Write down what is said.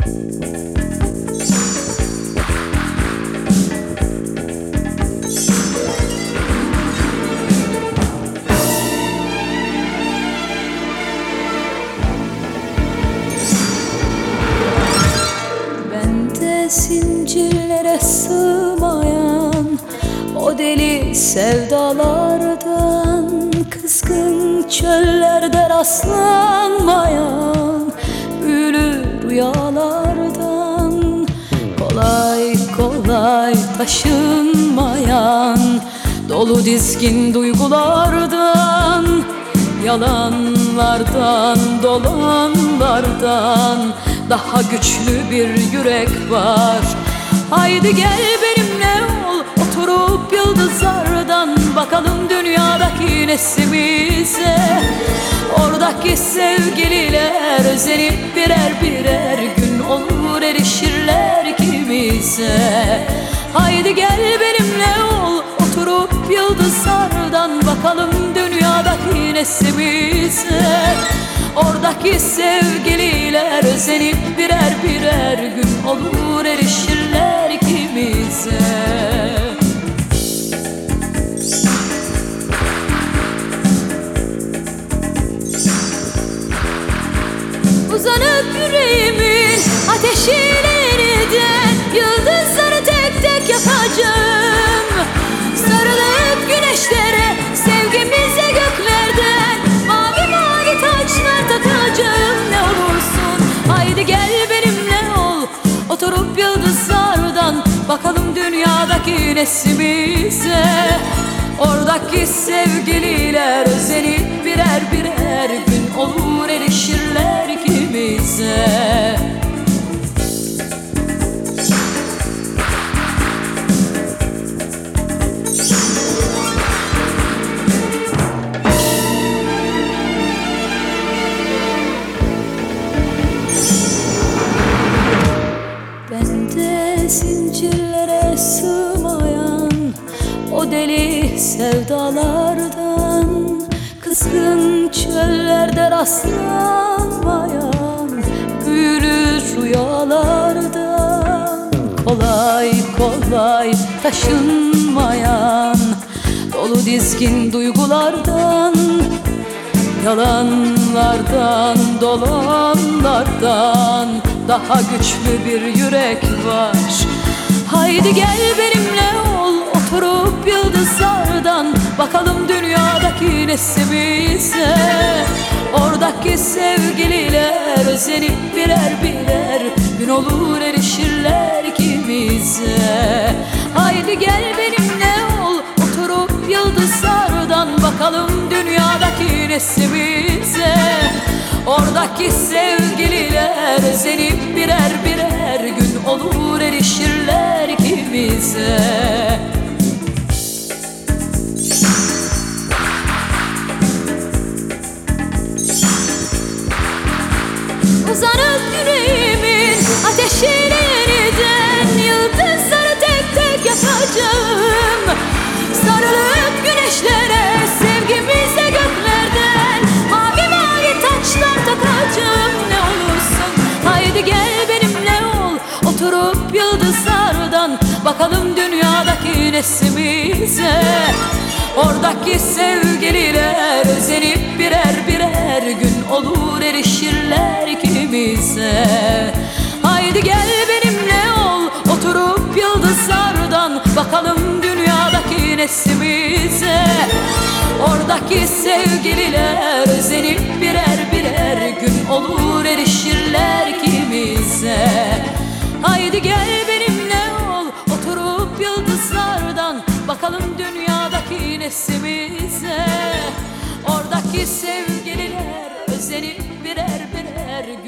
Zincirlere sığmayan o deli sevdalardan, kızgın çöllerde rastlanmayan büyülü rüyalardan, kolay kolay taşınmayan dolu dizgin duygulardan, yalanlardan, dolanlardan daha güçlü bir yürek var. Haydi gel benimle ol, oturup yıldızlardan bakalım dünyadaki neslimize. Oradaki sevgililer özenip birer birer gün olur erişirler ikimize. Haydi gel benimle ol, oturup yıldızlardan bakalım dünyadaki neslimize. Oradaki sevgililer özenip birer birer gün olur erişirler ikimize. Uzanıp yüreğimin ateşinden yıldızları tek tek yakacağım. Sarılıp güneşlere, sevgimize göklerden mavi mavi taçlar takacağım. Ne olursun haydi gel benimle ol, oturup yıldızlardan bakalım dünyadaki neslimize. Oradaki sevgililer özenip birer birer gün olur erişirler ikimize. Bende zincirlere sığmayan o deli sevdalardan, kızgın çöllerde rastlanmayan büyülü rüyalardan, kolay kolay taşınmayan dolu dizgin duygulardan, yalanlardan, dolanlardan daha güçlü bir yürek var. Haydi gel benimle ol, oturup yıldızlardan bakalım dünyadaki neslimize. Oradaki sevgililer özenip birer birer gün olur erişirler ikimize. Haydi gel benimle ol, oturup yıldızlardan bakalım dünyadaki neslimize. Oradaki sevgililer özenip birer birer gün olur erişirler ikimize. Uzanıp yüreğimin ateşinden yıldızları tek tek yakacağım. Sarılıp güneşlere, sevgimize göklerden mavi mavi taçlar takacağım. Ne olursun haydi gel benimle ol, oturup yıldızlardan bakalım dünyadaki neslimize. Oradaki sevgililer özenip birer birer gün olur erişirler ikimize. Haydi gel benimle ol, oturup yıldızlardan bakalım dünyadaki neslimize. Oradaki sevgililer özenip birer birer gün olur erişirler ikimize. Haydi gel benimle ol, oturup yıldızlardan bakalım dünyadaki neslimize. Oradaki sevgililer özenip birer birer